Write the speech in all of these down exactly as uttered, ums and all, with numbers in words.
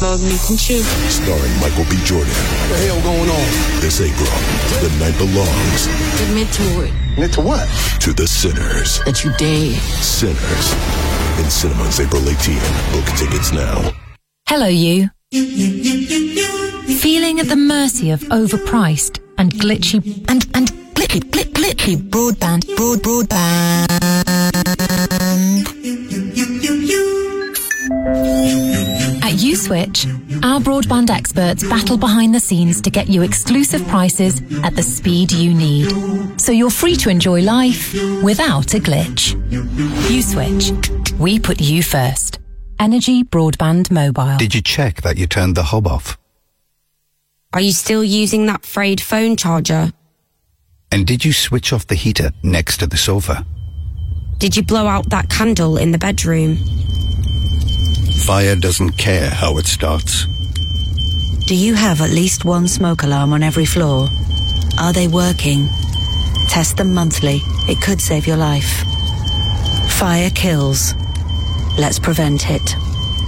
about meeting you. Starring Michael B. Jordan. What the hell going on? This April, the night belongs. Admit to it. Admit to what? To the sinners. That you did. Sinners. In cinemas April eighteenth. Book tickets now. Hello, you. Feeling at the mercy of overpriced and glitchy and and glitchy glitchy glitchy broadband broad broadband. At Uswitch, our broadband experts battle behind the scenes to get you exclusive prices at the speed you need, so you're free to enjoy life without a glitch. Uswitch, we put you first. Energy Broadband Mobile. Did you check that you turned the hob off? Are you still using that frayed phone charger? And did you switch off the heater next to the sofa? Did you blow out that candle in the bedroom? Fire doesn't care how it starts. Do you have at least one smoke alarm on every floor? Are they working? Test them monthly. It could save your life. Fire kills. Let's prevent it.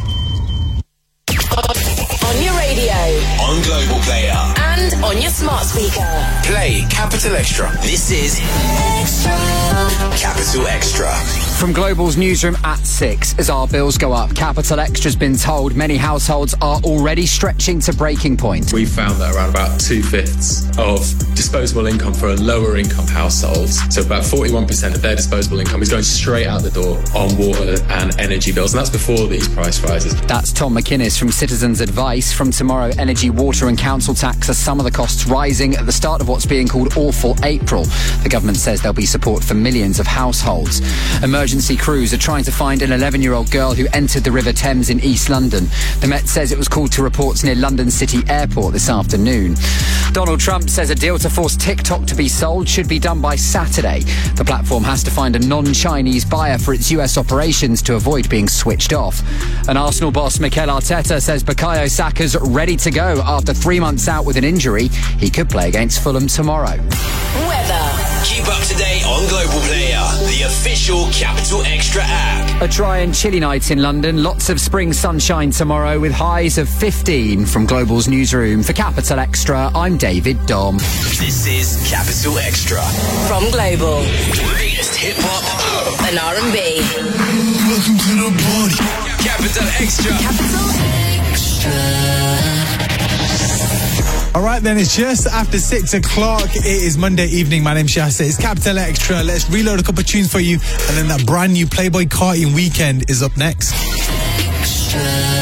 On your radio. On Global Player. And on your smart speaker. Play Capital Extra. This is Extra. Capital Extra. From Global's newsroom at six, as our bills go up, Capital Extra's been told many households are already stretching to breaking point. We found that around about two-fifths of disposable income for a lower income household, so about forty-one percent of their disposable income is going straight out the door on water and energy bills, and that's before these price rises. That's Tom McInnes from Citizens Advice. From tomorrow, energy, water and council tax are some of the costs rising at the start of what's being called Awful April. The government says there'll be support for millions of households. Emergency crews are trying to find an eleven-year-old girl who entered the River Thames in East London. The Met says it was called to reports near London City Airport this afternoon. Donald Trump says a deal to force TikTok to be sold should be done by Saturday. The platform has to find a non-Chinese buyer for its U S operations to avoid being switched off. And Arsenal boss Mikel Arteta says Bukayo Saka's ready to go after three months out with an injury. He could play against Fulham tomorrow. Weather. Keep up to date on Global Player, the official Capital Extra app. A dry and chilly night in London. Lots of spring sunshine tomorrow with highs of fifteen. From Global's newsroom for Capital Extra, I'm David Dom. This is Capital Extra. From Global. Latest hip-hop and R and B. Welcome to the party. Capital Extra. Capital Extra. All right, then, it's just after six o'clock. It is Monday evening. My name's Shasta. It's Capital Extra. Let's reload a couple of tunes for you. And then that brand new Playboy Carti Weekend is up next. Extra.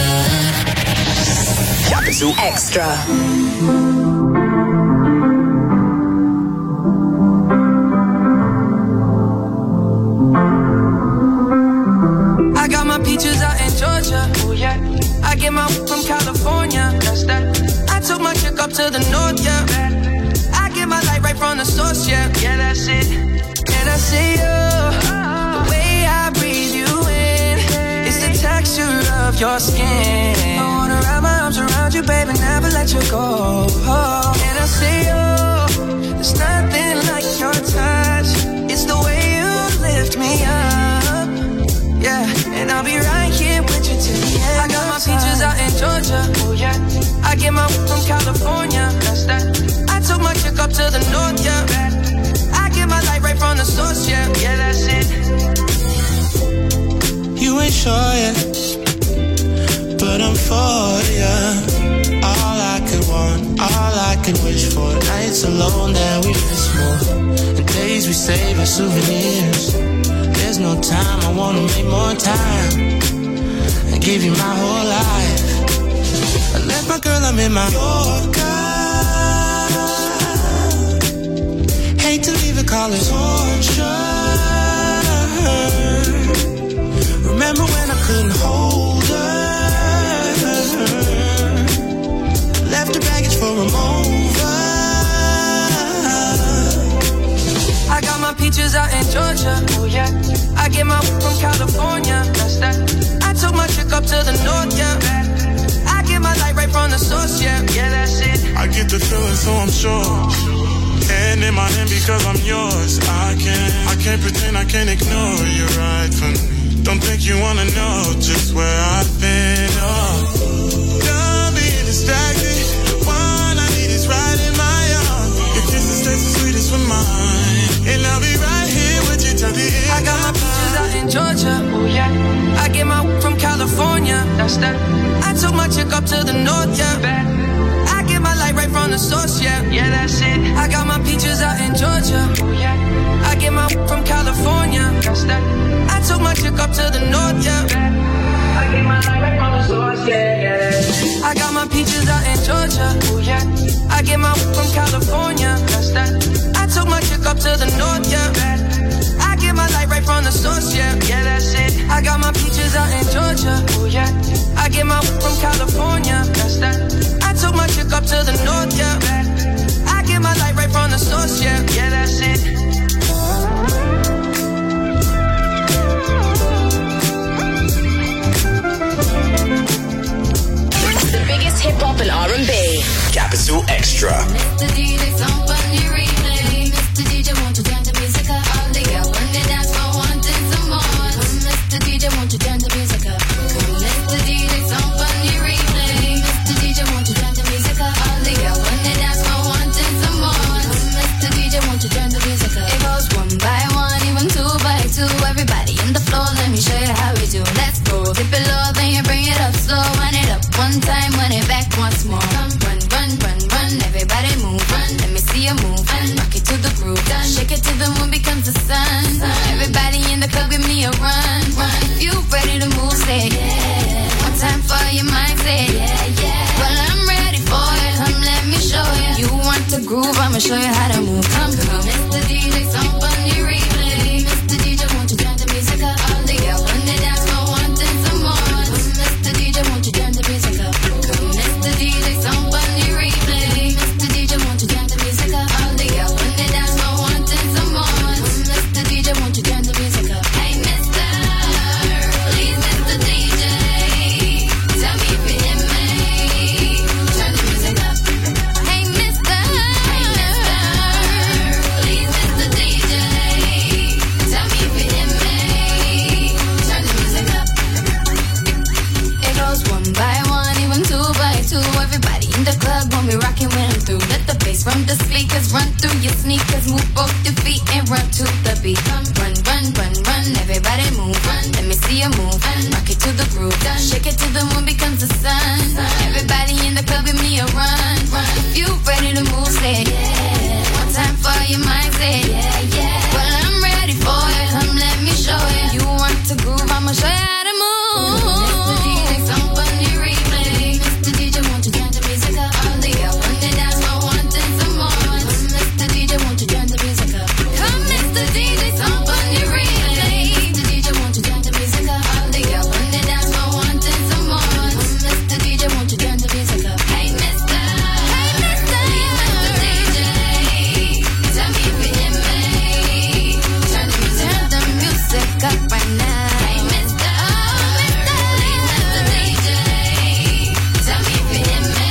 Capital Extra. I got my peaches out in Georgia. Oh yeah. I get my from California. That's that. I took my chick up to the north, yeah. I get my light right from the source, yeah. Yeah, that's it. And I see you, the way I breathe you in, it's the texture of your skin. I wanna wrap my arms around you, baby, never let you go. And I see you, there's nothing like your touch. It's the way you lift me up, yeah. And I'll be right here with you till the end. I got my peaches out in Georgia, oh yeah. I get my from California, that's that. I took my chick up to the north, yeah. I get my light right from the source, yeah. Yeah, that's it. You ain't sure yet, but I'm for ya. All I could want, all I could wish for. Nights alone that we miss more. The days we save as souvenirs. There's no time, I wanna make more time and give you my whole life. I left my girl, I'm in my Yorker. Hate to leave it, call it torture. Remember when I couldn't hold her? Left her baggage for a mover. I got my peaches out in Georgia, oh yeah. I get my from California, that's that. I took my chick up to the north, yeah. I get my light right from the source, yeah. Yeah, that's it. I get the feeling, so I'm sure. Hand in my hand because I'm yours. I can't, I can't pretend, I can't ignore you right from me. Don't think you wanna know just where I've been. Oh, That's that. I took my chick up to the north, yeah. I get my light right from the source, yeah. Yeah, that's it. I got my peaches out in Georgia. Oh, yeah. I get my from California. That's that. I took my chick up to the north, yeah. I get my light right from the source, yeah, yeah. I got my peaches out in Georgia. Oh, yeah. I get my from California. That's that. I took my chick up to the north, yeah. I get my light right from the source, yeah. Yeah, that's it. I got my peaches out in Georgia. Oh, yeah. I get my from California. That's that. I took my chick up to the north, yeah. I get my light right from the source, yeah. Yeah, that's it. The biggest hip hop and R and B. Capital Extra. Mister D J, somebody replay. Mister D J, won't you turn the music up? All the girls when they dance for wanting some more. Mister D J, won't you turn the music up? Mister D J, somebody replay. Mister D J, won't you turn the music up? All the girls when they dance for wanting some more. Mister D J, won't you turn the music up? It goes one by one, even two by two. Everybody in the floor, let me show you how we do. Let's go. Dip it low, then you bring it up slow. Run it up one time, run it back once more. Come, run, run, run, run. Everybody move, run. Let me see you move, run. Rock it to the groove, done. Shake it till the moon becomes the sun. Everybody in the club, give me a run, run. If you ready to move, say yeah. One time for your mind, say yeah, yeah. Well, I'm ready for it. Come, let me show you. You want to groove? I'ma show you how to move. Come, come, Mister D J, somebody replay. Mister D J, won't you turn the music up? All the girls when they dance for wanting some more. Mister D J, won't you turn the music up? Come, Mister D J, somebody replay. Mister D J, won't you turn the music up? All the girls when they dance for wanting some more. Mister D J, won't you turn the music up? Hey, Mister, please, Mister D J, tell me if you hear me. Turn the music up. Hey, Mister, hey, Mister, please, Mister D J, tell me if you hear me. Turn the music up. It goes one by one, even two by two. Everybody in the club when we rockin' when I'm through. Let the bass from the speakers run through your sneakers. Move both your feet and run to the beat. Come, run, run, run, run. Everybody move, run. Let me see you move, run. Rock it to the groove, done. Shake it till the moon becomes the sun. Everybody in the club, give me a run, run. If you ready to move, say yeah. One time for your mind, say yeah, yeah. Well, I'm ready for it. Come, let me show you. You want to groove? I'ma show you how to move. Mister D J, somebody replay. Mister D J, won't you turn the music up? All the girls when they dance for wanting some more. Mister D J, won't you turn the music up? Come, Mister D J, somebody replay. Mister D J, won't you turn the music up? All the girls when they dance for wanting some more. Mister D J, won't you turn the music up? Hey, Mister, hey, Mister, Mister D J, tell me if you hear me. Turn the music, turn the music up right now. Hey, Mister, oh, Mister, Mister D J, tell me if you hear me.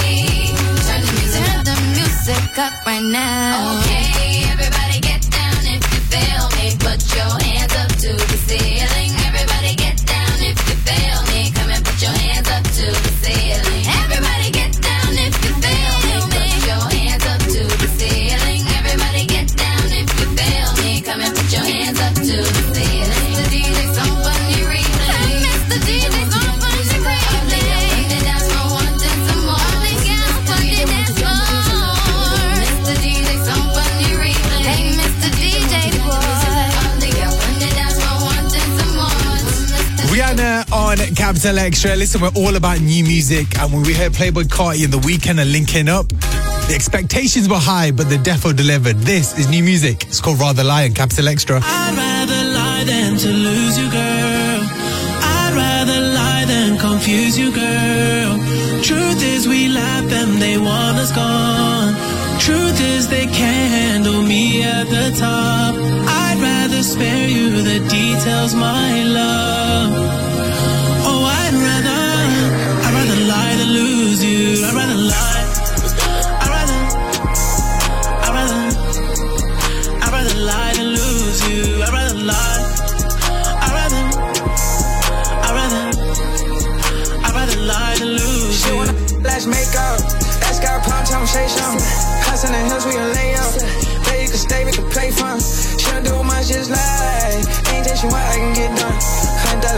Turn the music, turn the music up right now. Okay, everybody get down if you feel me. Put your hands up to the ceiling. Everybody get down if you feel me. Come and put your hands up to the ceiling. Everybody get down if you feel me. Put your hands up to the ceiling. Everybody get down if you feel me. Come and put your hands up to the ceiling. Mister D J, somebody replay. Mister D J, somebody replay. When they dance for wanting some more. All the girls when they dance for more. Mister D J, somebody replay. Hey, Mister D J, boy. All the girls when they dance for wanting some more. Rihanna on Capital Extra. Listen, we're all about new music, and when we heard Playboy Carti and The Weeknd are linking up, the expectations were high, but the defo delivered. This is new music. It's called Rather Lie on Capital Extra. I'd rather lie than to lose you, girl. I'd rather lie than confuse you, girl. Truth is we laugh and they want us gone. Truth is they can't handle me at the top. I'd rather spare you the details, my love. Oh, I'd rather, I'd rather lie than lose you. I'd rather lie. I'd rather, I'd rather, I'd rather lie than lose you. I'd rather lie. I'd rather, I'd rather, I'd rather lie than lose you. She wanna let's make up. Let's go prime time, say something. House in the hills, we can lay up. Baby, you can stay, we can play fun. She don't do much, just lie. Ain't that she want, I can get done. Hunt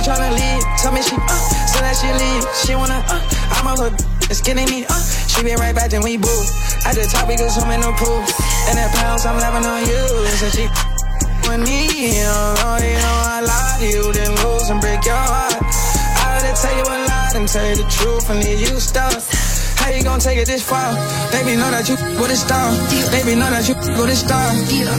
tryna leave. Tell me she, uh, so that she leave. She wanna, uh, I'm a hood, it's getting me, uh. She been right back, then we boo. At the top, we got so many no proof. And that pounds, I'm laughing on you. So she with me, you know, you know I lie to you, then lose and break your heart. I rather tell you a lie than tell you the truth and leave you stuck. How you gonna take it this far? Baby, know that you with a star. Baby, know that you with a star.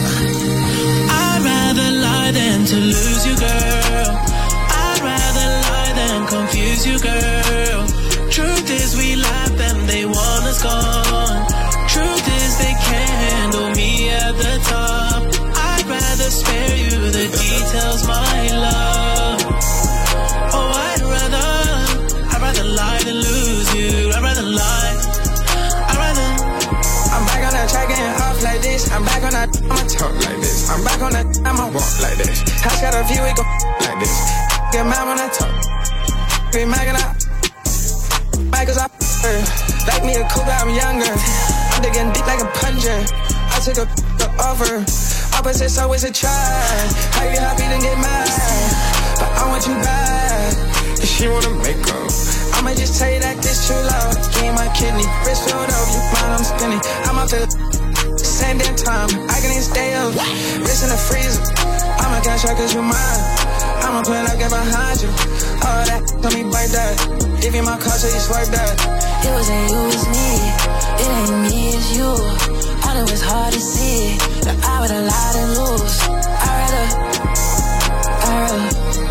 I'd rather lie than to lose you, girl. I'd rather lie than confuse you, girl. Truth is we laugh and they want us gone. Truth is they can't handle me at the top. I'd rather spare you the details, my love. Oh, I'd rather, I'd rather lie than lose you. I'd rather lie. I'd rather. I'm back on that track and off like this. I'm back on that, I'ma talk like this. I'm back on that, I'ma walk like this. House got a view, we go like this. Get mad when I talk. Be mad when I. Back cause I her. Like me a cougar, I'm younger. I'm digging deep like a plunger. I took a the offer. Opposites always a try. How you happy then get mad? But I want you back. If she wanna make up, I'ma just tell you that this true love. Give my kidney, wrist filled up, you mind I'm spinning. I'm out there, same damn time. I can even stay up, wrist in the freezer. I'ma cash out cause you mine. I'ma plan up, get behind you. All that, tell me bite that. Give you my car so you swipe that. It wasn't you, it's me. It ain't me, it's you. I know it's hard to see that I would have lied and lose. I'd rather, I'd rather,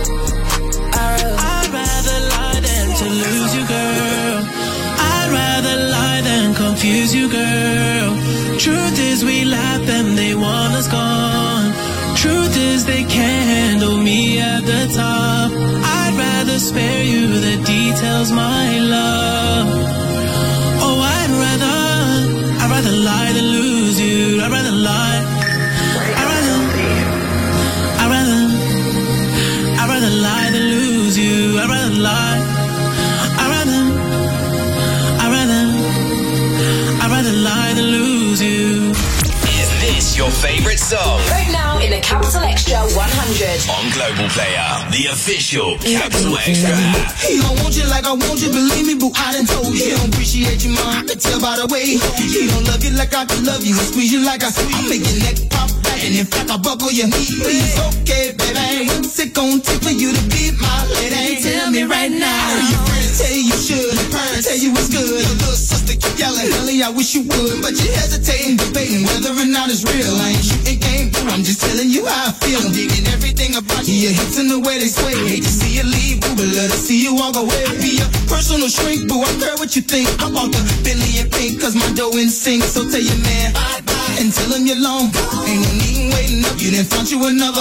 I'd rather. I'd rather lie than to lose you, girl. I'd rather lie than confuse you, girl. Truth is we laugh and they want us gone. Truth is they can't handle me at the top. I'd rather spare you the details, my love. Oh, I'd rather, I'd rather lie than lose you. I'd rather lie. I'd rather, I'd rather, I'd rather lie than lose you. I'd rather lie. I'd rather, I'd rather, I'd rather lie than lose you. Is this your favorite song? Right now in the Capital Extra one hundred. On Global Player, the official Capital Extra app. He don't want you like I want you, believe me, boo, I done told you. He don't appreciate you, mom, I can tell by the way. He don't love you like I can love you, and squeeze you like I squeeze. I make your neck pop back, and in fact I buckle your knee. Please, okay, baby, what's it gon' take for you to be my lady? Tell me right now. Your friends tell you you should, your parents tell you it's good. Your little sister keep yelling, honey, I wish you would. But you hesitating, debating whether or not it's real. I ain't shooting game, boo, I'm just telling you how I feel. I'm digging everything about you, your hips and the way they sway. Hate to see you leave, boo, but love to see you walk away. I be your personal shrink, boo, I care what you think. I bought the Bentley and pink, cause my dough in sync. So tell your man, bye-bye, and tell him you're long. Ain't no need waiting up, you done found you another.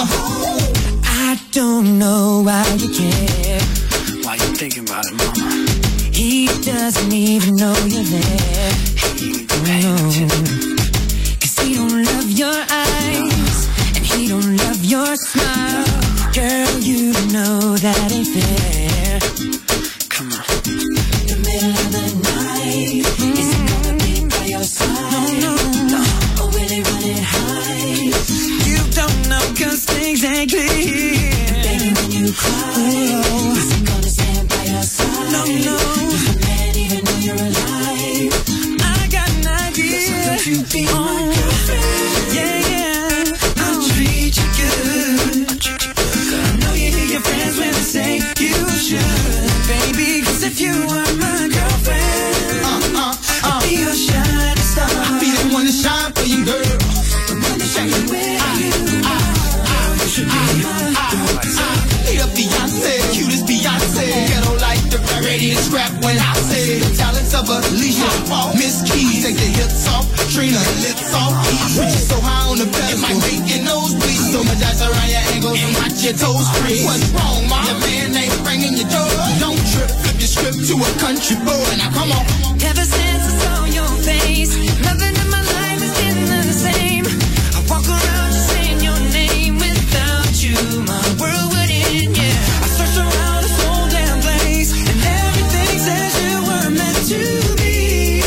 I don't know why you care. Why you thinking about it, mama? He doesn't even know you're there. He ain't paying attention. Cause he don't love your eyes, and he don't love your smile. Girl, you know that ain't fair. Come on. The middle of the night, mm-hmm. Is he gonna be by your side? No, no, no. Or will he run it high? You don't know cause things ain't clear. Baby, when you cry, oh. Is he gonna stand by your side? No, no. Does the man even know you're alive? I got an idea. So don't you be oh. my girlfriend? Yeah, yeah. I'll treat you good. I know you hear your friends when they say you should, baby. Cause if you are my girlfriend, uh, uh, uh, I'll be your shining star. I'll be the one to shine for you, girl. The one to shine with you. You should be my girlfriend. Hit up Beyonce, cutest Beyonce. Ghetto like the ready to scrap when I say the talents of Alicia, Miss Keys. Take the hips off, Trina, lips off. Put you so high on the pedestal, it might make your nose bleed. So much ice around your ankles and watch your toes freeze. What's wrong, mom? Your man ain't ringing your door. Don't trip, flip your script to a country boy. Now come on. Ever since I saw your face, nothing in my life is getting the same. I walk around just saying your name. Without you, my world would end, yeah. I searched around this whole damn place, and everything says you were meant to be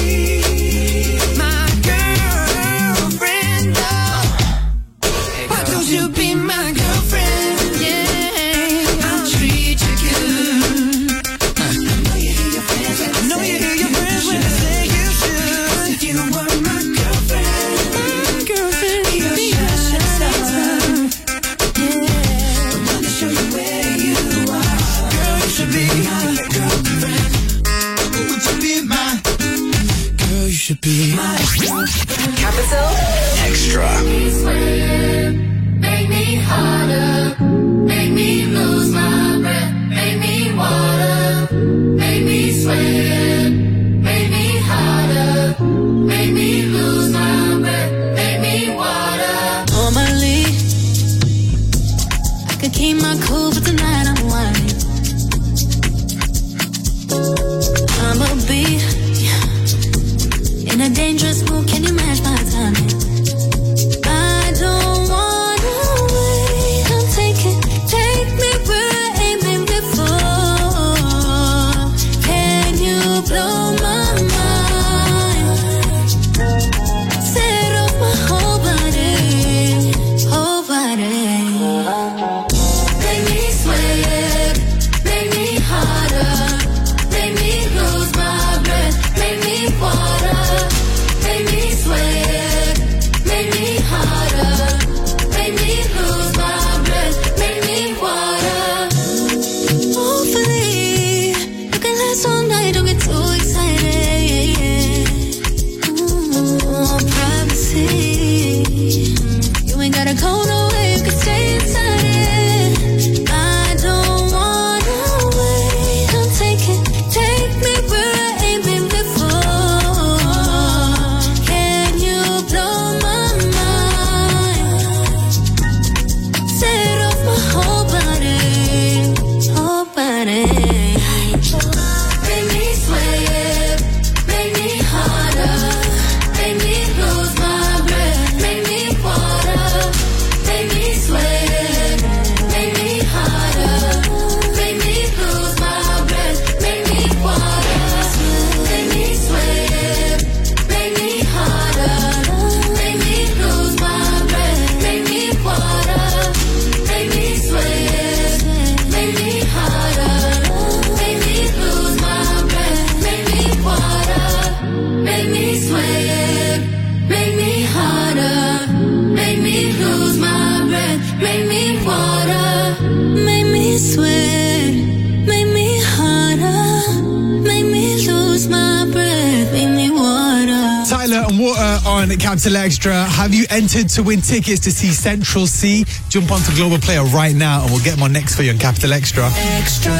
my girlfriend. Oh. Why don't you be my girlfriend? Yeah, I'll treat you good. Tyler and Water on Capital Extra. Have you entered to win tickets to see Central C? Jump onto Global Player right now and we'll get them on next for you on Capital Extra. Extra.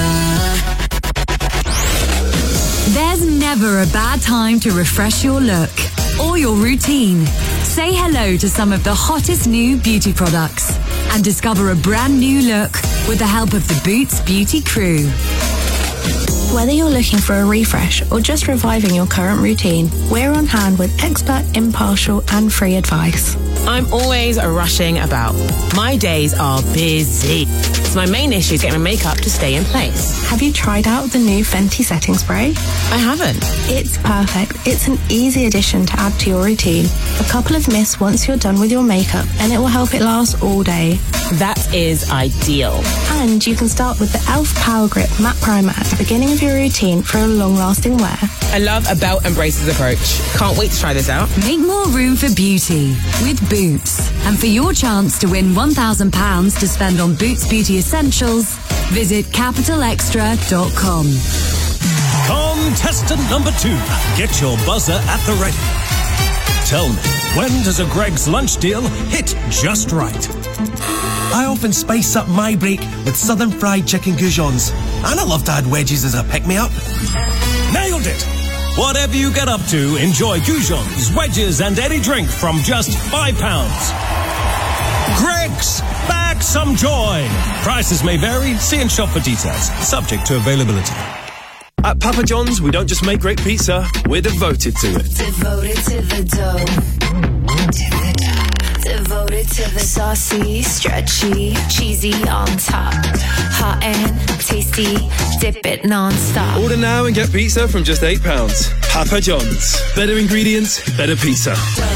There's never a bad time to refresh your look or your routine. Say hello to some of the hottest new beauty products and discover a brand new look with the help of the Boots Beauty crew. Whether you're looking for a refresh or just reviving your current routine, we're on hand with expert, impartial and free advice. I'm always rushing about. My days are busy. So my main issue is getting my makeup to stay in place. Have you tried out the new Fenty setting spray? I haven't. It's perfect. It's an easy addition to add to your routine. A couple of mists once you're done with your makeup and it will help it last all day. That is ideal. And you can start with the e l f Power Grip Matte Primer at the beginning of your routine for a long-lasting wear. I love a belt and braces approach. Can't wait to try this out. Make more room for beauty with Boots. And for your chance to win one thousand pounds to spend on Boots Beauty Essentials, visit capital extra dot com. Contestant number two, get your buzzer at the ready. Tell me, when does a Greg's lunch deal hit just right? I often spice up my break with southern fried chicken goujons. And I love to add wedges as a pick-me-up. Nailed it! Whatever you get up to, enjoy goujons, wedges and any drink from just five pounds. Greg's, back some joy! Prices may vary, see and shop for details. Subject to availability. At Papa John's, we don't just make great pizza, we're devoted to it. Devoted to the dough. To the dough. Devoted to the saucy, stretchy, cheesy on top. Hot and tasty, dip it non-stop. Order now and get pizza from just eight pounds. Papa John's. Better ingredients, better pizza.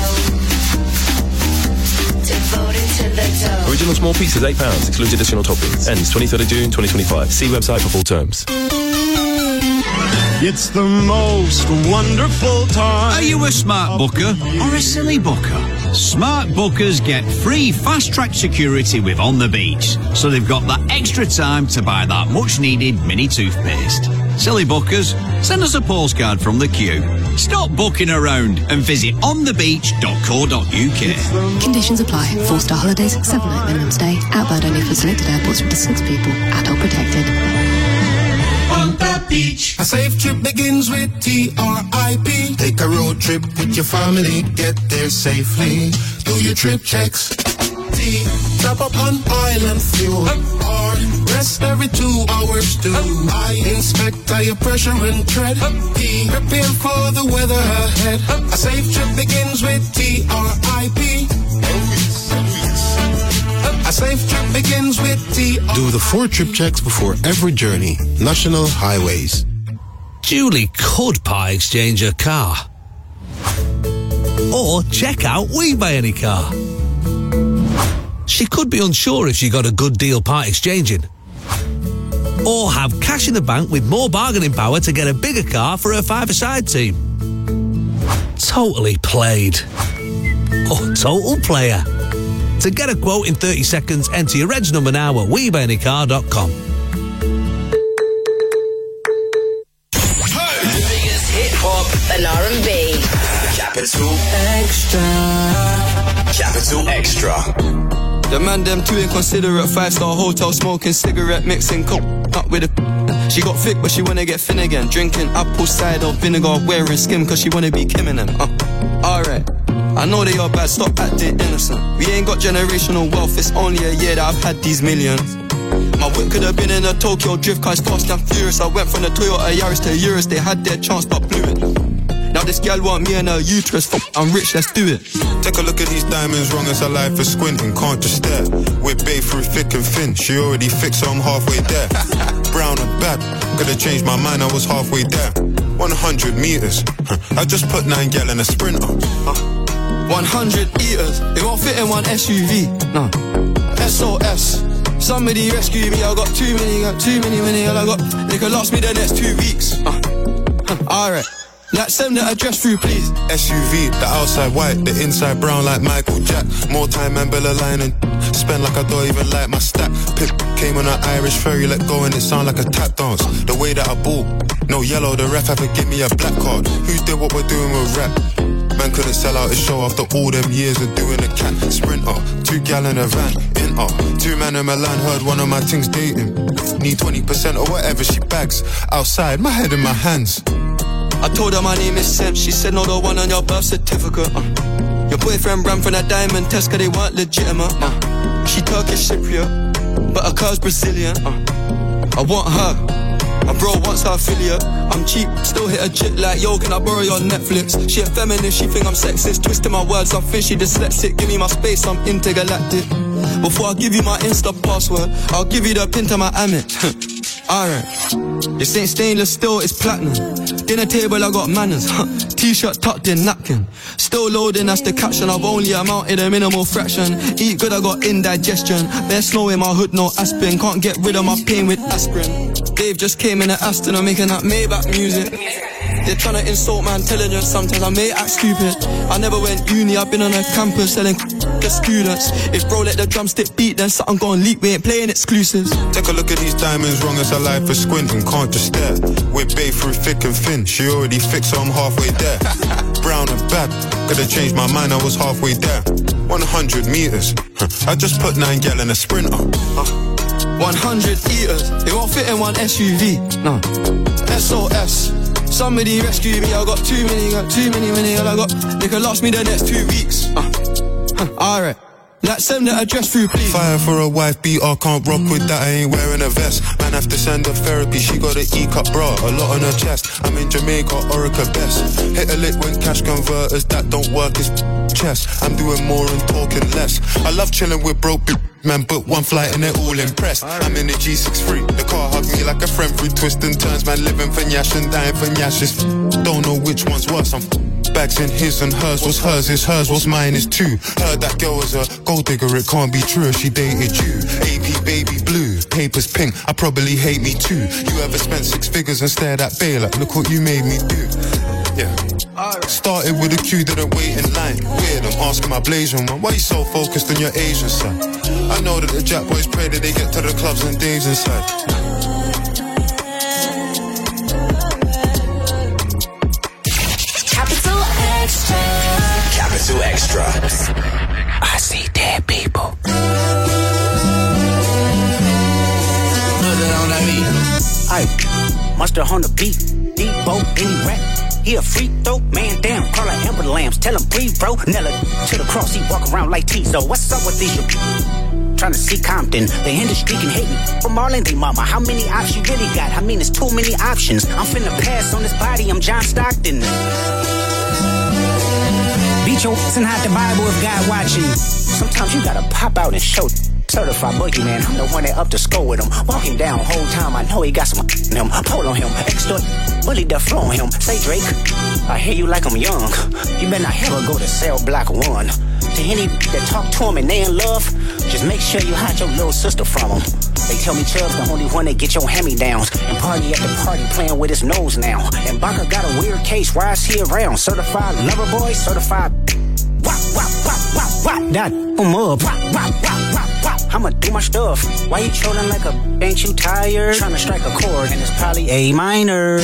Devoted to the dough. Original small pizzas, eight pounds. Excludes additional toppings. Ends twenty-third of June, twenty twenty-five. See website for full terms. It's the most wonderful time. Are you a smart booker or a silly booker? Smart bookers get free fast-track security with On the Beach, so they've got that extra time to buy that much-needed mini toothpaste. Silly bookers, send us a postcard from the queue. Stop booking around and visit on the beach dot co dot uk. Conditions apply. Four-star holidays, seven-night minimum stay. Outbound only for selected airports with the six people. Adult protected. On the beach, a safe trip begins with T R I P. Take a road trip with your family, get there safely. Do your trip checks. T, top up on island fuel. R, rest every two hours too. I, inspect tire pressure and tread. P, prepare for the weather ahead. A safe trip begins with T R I P. A safe trip begins with T R I P. Do the four trip checks before every journey. National Highways. Julie could part exchange her car. Or check out We Buy Any Car. She could be unsure if she got a good deal part exchanging. Or have cash in the bank with more bargaining power to get a bigger car for her five-a-side team. Totally played. Or total player. To get a quote in thirty seconds, enter your reg number now at we buy any car dot com. The biggest hip hop and R and B. Capital Extra. Capital Extra. The man them too inconsiderate. Five-star hotel smoking cigarette, mixing coke up with a. She got thick but she wanna get thin again. Drinking apple cider vinegar, wearing skim cause she wanna be Kim and them. Uh, alright. I know they are bad, stop acting innocent. We ain't got generational wealth, it's only a year that I've had these millions. My whip could have been in a Tokyo drift car, it's fast and furious. I went from the Toyota Yaris to Urus, they had their chance but blew it. Now this gal want me and her uterus, fuck, I'm rich, let's do it. Take a look at these diamonds, wrong as her life is squinting, can't just stare. Whip babe through thick and thin, she already fixed so I'm halfway there. Brown and bad, could've changed my mind, I was halfway there. one hundred meters, I just put nine gal in a sprinter. uh. one hundred eaters, it won't fit in one S U V, no. S O S, somebody rescue me, I got too many, got too many, many, I got, they could last me the next two weeks. uh. Alright, let's send the address through please. S U V, the outside white, the inside brown like Michael Jack. More time and Bella line and spend like I don't even like my stack. Pip came on an Irish ferry, let go and it sound like a tap dance. The way that I ball, no yellow, the ref had to give me a black card. Who did what we're doing with rap? Man couldn't sell out his show after all them years of doing a cat sprinter. Two gal in a van, in uh, two man in Milan heard one of my things dating. Need twenty percent or whatever she bags. Outside, my head in my hands. I told her my name is Sam. She said no, the one on your birth certificate. Uh. Your boyfriend ran from that diamond test cause they weren't legitimate. Uh. She Turkish Cypriot, but her car's Brazilian. Uh. I want her. My bro wants her affiliate. I'm cheap, still hit a chick like, yo, can I borrow your Netflix? She a feminist, she think I'm sexist. Twisting my words, I think she dyslexic. Give me my space, I'm intergalactic. Before I give you my Insta password, I'll give you the pin to my Amex. Alright. This ain't stainless steel, it's platinum. Dinner table, I got manners. T-shirt tucked in, napkin. Still loading, that's the caption. I've only amounted a minimal fraction. Eat good, I got indigestion. There's snow in my hood, no aspirin. Can't get rid of my pain with aspirin. Dave just came in an Aston, I'm making that Maybach music. They're trying to insult my intelligence, sometimes I may act stupid. I never went uni, I've been on a campus selling to students. If bro let the drumstick beat, then something gon' leak, we ain't playing exclusives. Take a look at these diamonds, wrong as a life for squinting, can't just stare. We're bae through thick and thin, she already fixed so I'm halfway there. Brown and bad, could've changed my mind, I was halfway there. one hundred meters, I just put nine gal in a sprinter. uh. one hundred eaters, they won't fit in one S U V. No, S O S. Somebody rescue me, I got too many, got too many, many, I got, they could last me the next two weeks. Uh, huh, alright, let's send the address through, please. Fire for a wife beater, can't rock with that, I ain't wearing a vest. Man have to send her therapy, she got an E-cup bra, a lot on her chest. I'm in Jamaica, Orica best. Hit a lick when cash converters, that don't work, it's chest. I'm doing more and talking less. I love chilling with broke people. Man, book one flight and they're all impressed. I'm in the G six three. The car hugged me like a friend through twists and turns. Man, living for Nyash and dying for Nyash. Don't know which one's worse. I'm bags in his and hers. What's hers is hers, what's mine is too. Heard that girl was a gold digger, it can't be true if she dated you. A P baby blue, papers pink, I probably hate me too. You ever spent six figures and stared at Bay like, look what you made me do. Yeah. Started with a queue, didn't wait in line. Weird, I'm asking my Blasian one, why you so focused on your Asian side? I know that the Jack boys pray that they get to the clubs and Dave's inside. Capital Extra. Capital Extra. I see dead people. Aye, monster on the beat, deep boat, any rap. He a freak though, man down, call her Amber Lambs, tell him breathe bro, Nella to the cross, he walk around like Tizo, what's up with these? Trying to see Compton, the industry can hate me, from Marlon D mama, how many options you really got? I mean it's too many options, I'm finna pass on this body, I'm John Stockton. Beat your ass and hide the Bible if God watching. Sometimes you gotta pop out and show. Certified boogeyman, I'm the one that up to score with him. Walking down whole time, I know he got some in him. Pull on him, extra bully the flow on him. Say Drake, I hear you like I'm young. You better not ever go to cell block one. To any that talk to him and they in love, just make sure you hide your little sister from him. They tell me Chubb's the only one that get your hand-me-downs. And party at the party playing with his nose now. And Baka got a weird case, why is he around? Certified lover boy, certified wop, wop, wop, wop, wop. That boom up, wop, wop, wop, wop, wop. I'ma do my stuff. Why you trolling like a, ain't you tired? Trying to strike a chord and it's probably A minor.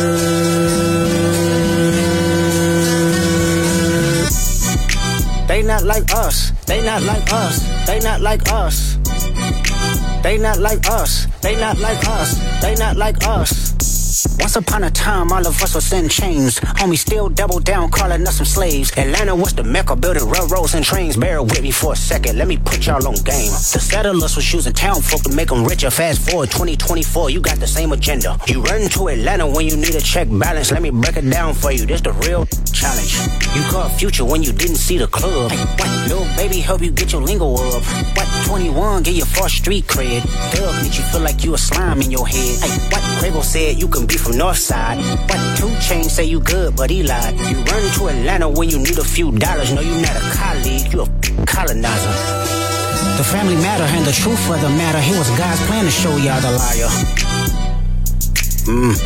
They not like us. They not like us. They not like us. They not like us. They not like us. They not like us. Once upon a time, all of us was in chains. Homie still double down, calling us some slaves. Atlanta was the mecca, building railroads and trains. Bear with me for a second, let me put y'all on game. The settlers was using town folk to make them richer. Fast forward twenty twenty-four, you got the same agenda. You run to Atlanta when you need a check balance. Let me break it down for you, this the real challenge. You caught Future when you didn't see the club. Hey, what? Little baby help you get your lingo up. What? twenty-one, get your first street cred. Thug make you feel like you a slime in your head. Hey, what? Quavo said you can be from Northside. What? Two Chainz say you good, but he lied. You run to Atlanta when you need a few dollars. No, you not a colleague, you a colonizer. The family matter and the truth of the matter. Here was God's plan to show y'all the liar. Mmm.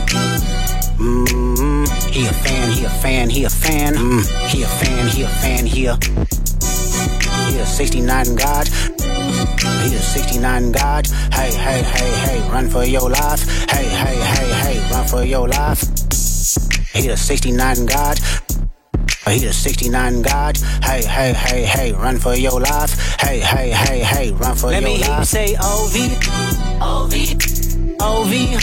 Mmm. He a fan, he a fan, he a fan. Mmm. He a fan, he a fan, he a. He a sixty-nine God. He a sixty-nine God. Hey, hey, hey, hey, run for your life. Hey, hey, hey, hey, run for your life. He a sixty-nine God. He the sixty-nine God. Hey, hey, hey, hey, run for your life. Hey, hey, hey, hey, run for Let your me life. hear you say O V, O V, O V,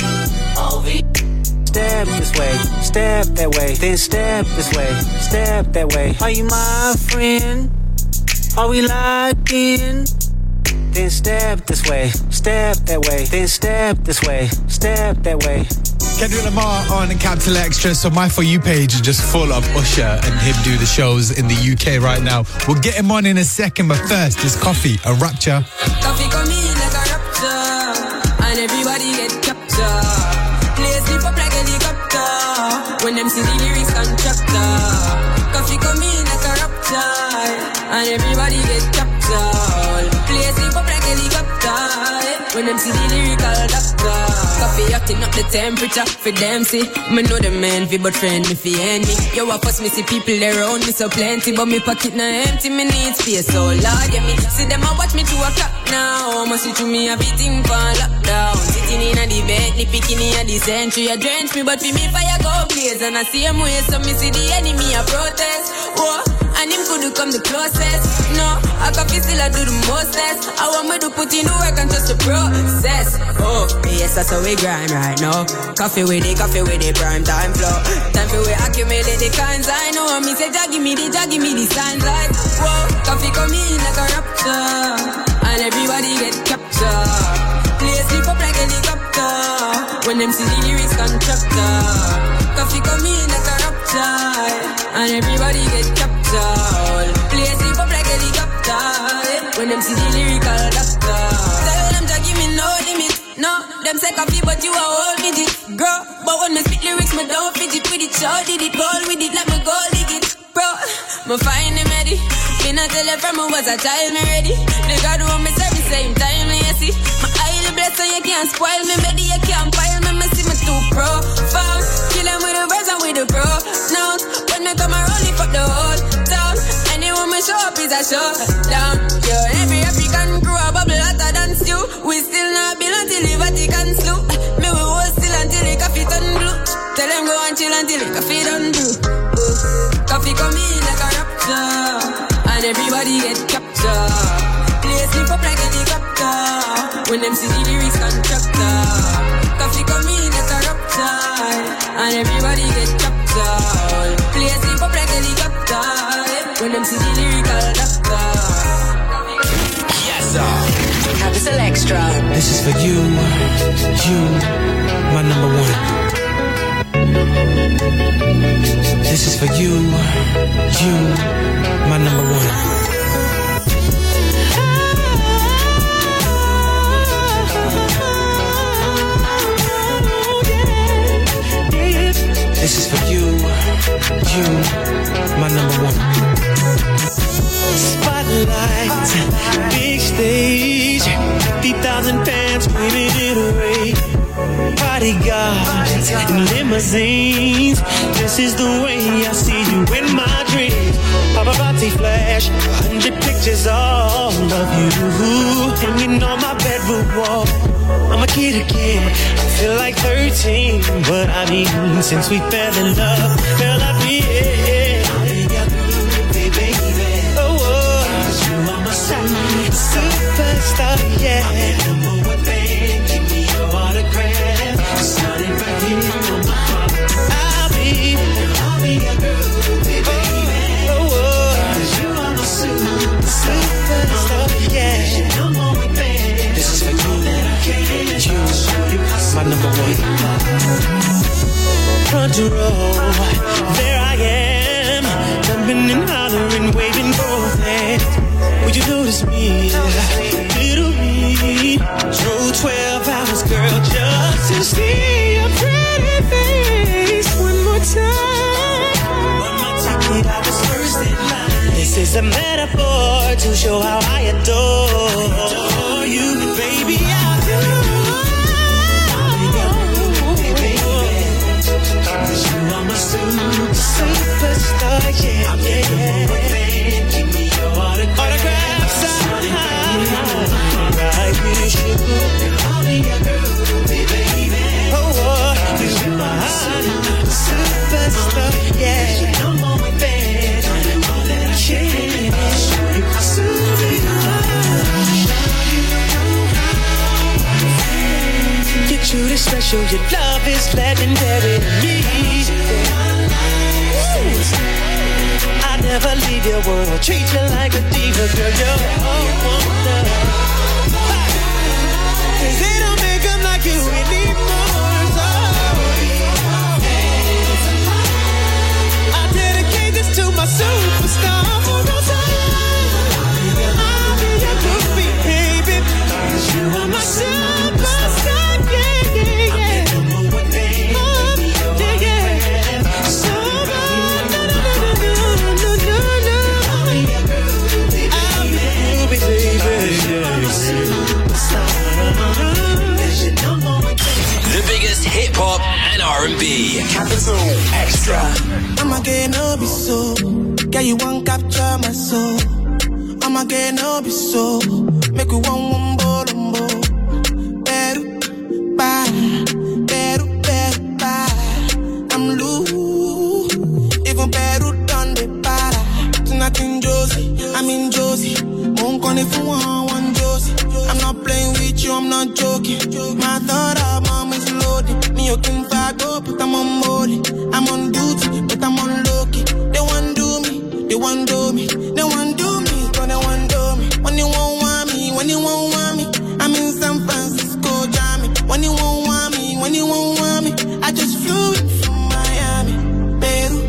O V. Step this way, step that way, then step this way, step that way. Are you my friend? Are we locked in? Then step this way, step that way, then step this way, step that way. Kendrick Lamar on Capital Extra. So my For You page is just full of Usher and him do the shows in the U K right now. We'll get him on in a second, but first, it's Coffee, a Rapture. Coffee come in like a rapture, and everybody get captured. Play sleep up like a helicopter, when them see the lyrics constructor. Coffee come in like a rapture, and everybody get captured. Play sleep up like a helicopter, when them see the lyrical doctor. Coffee acting up the temperature for them, see. Me know the man fi but friend me fi enemy. Yo, I first me see people around me so plenty, but me pocket na empty, me need space so Lord, yeah me. See them a watch me to a clock now. Must see through me a beating for lockdown. Sitting in a the bed, ni picking in a the century. A drench me, but fi me fire go blaze. And I see him way, so me see the enemy a protest. Whoa, and him could come the closest. No, I can feel still I do the mostest. I want me to put in the work and just the process. Oh, yes, that's how we grind right now. Coffee with it, coffee with it, prime time flow. Time for we accumulate the kinds I know. Me say, Jah give me the, Jah give me the signs like, whoa, coffee come in like a rapture, and everybody get captured. Play sleep up like a helicopter, when them see the lyrics constructor. Coffee come in like a rapture, and everybody get captured. Play sleep up like a helicopter, when them see the lyrical doctor. Tell them Jah give me no limit. No, them say coffee, but you a whole midget, girl. But when me spit lyrics, me don't fidget with it. Show did it, goal with it, like me goal dig it, bro. Me find him ready. Me not tell her from me was a child, me ready. The God want me serve the same time, me you see. My highly blessed, so you can't spoil me, baby. You can't pile me, me see me too profound. Kill them with the verse and with the pro. Now, when they come around, they fuck the whole town. Anyone me show up is a showdown. Yo, every African crew a bubble hotter than stew. We still not build until the Vatican slew. Me we hold still until the coffee turn blue. Tell them go and chill until the coffee done do. Uh, coffee come in like a rapture, and everybody get captured. Play sleep up like a helicopter, when them see the lyrics constructor. Coffee come in like a rapture, and everybody get captured. Play sleep up like a helicopter, when them see the lyrical doctor. Yes, sir. Capital Extra. This is for you, you, my number one. This is for you, you, my number one. This is for you, you, my number one. Spotlight, big stage, fifty thousand fans screaming it away. Bodyguards and limousines, this is the way I see you in my dreams. Paparazzi flash, a hundred pictures all of you hanging on my bedroom wall. I'm a kid again, I feel like thirteen, but I mean, since we fell in love, fell I feel. Oh, oh, you are my superstar, yeah. I'm number one fan, give me your autograph, sign it right here on my heart. I'll be, I'll be your girl, baby. Oh, oh, you are my superstar, yeah. Number one fan, this is for you, you, my number one. Front row, there I am, jumping and hollering, waving both hands. Would you notice me, little me? Drove twelve hours, girl, just to see your pretty face one more time. One more ticket, I was first in line. This is a metaphor to show how I adore you, baby. I do. You are my superstar, yeah, yeah, yeah. Give me your autograph, sign right here, sugar. I'll be your girl, baby. Oh, oh, you are my superstar, yeah. Number one fan. truly special. Your love is legendary to me. I never leave your world. Treat you like a diva, girl. You're a wonder. Cause they don't make them like you anymore. So I dedicate this to my superstar. I'll be your groupie, baby. Cause you are my superstar, yeah, yeah, yeah. Oh, yeah, yeah. So good, no, no, no, no, no, no. I'll be your groupie, baby. The biggest hip hop and R and B. Capital Extra. I'ma get no be so. Girl, you won't capture my soul. I'ma get no be so. Make you one one bolombo. Beru, ba, beru, beru, ba. I'm loose. Even Peru done the para. Tonight in Josie, I'm in Josie. Won't call if you want one Josie. I'm not playing with you, I'm not joking. My thought of mom is loaded. Me, you can fight up, but I'm on molly. I'm on duty, but I'm on low-key. They want do me, they want do me. They want do me, but they want do me. When you won't want me, when you won't want me. I'm in San Francisco, Jammy. When you won't want me, when you won't want me. I just flew in from Miami. Peru,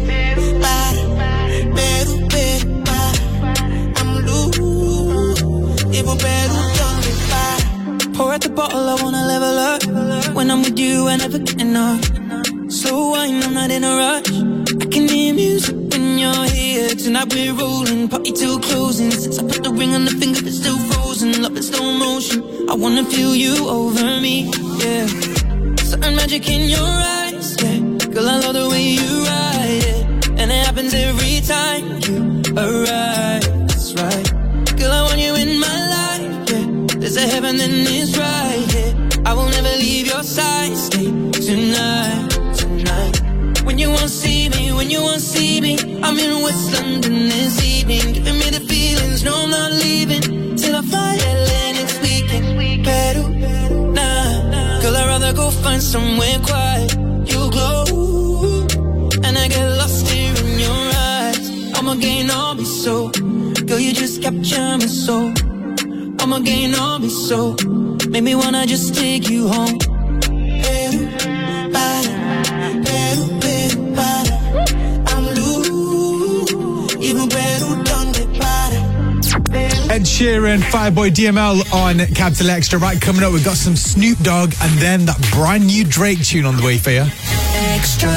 para, Peru, Peru, para. I'm loose, even Peru done me para. Pour out the bottle, I wanna level up. When I'm with you, I never get enough. Slow wine, I'm not in a rush. I can hear music when you're here. Tonight we're rolling, party till closing. Since I put the ring on the finger, it's still frozen. Love in slow motion, I wanna feel you over me, yeah. Certain magic in your eyes, yeah. Girl, I love the way you ride it. And it happens every time you arrive, that's right. Girl, I want you in my life, yeah. There's a heaven and it's right, yeah. I will never leave your side, stay tonight, tonight. When you won't see me, when you won't see me, I'm in West London this evening, giving me the feelings, no I'm not leaving, till I fly L A next weekend. Peru, nah, girl I'd rather go find somewhere quiet. You glow, and I get lost here in your eyes. I'ma gain all be so, girl you just capture my soul. I'ma gain all be so, make me wanna just take you home. Peru, para, Peru, Peru, para. I'm loose, even Peru done the para. Ed Sheeran, Fireboy D M L on Capital Extra. Right, coming up, we've got some Snoop Dogg and then that brand new Drake tune on the way for you. Extra.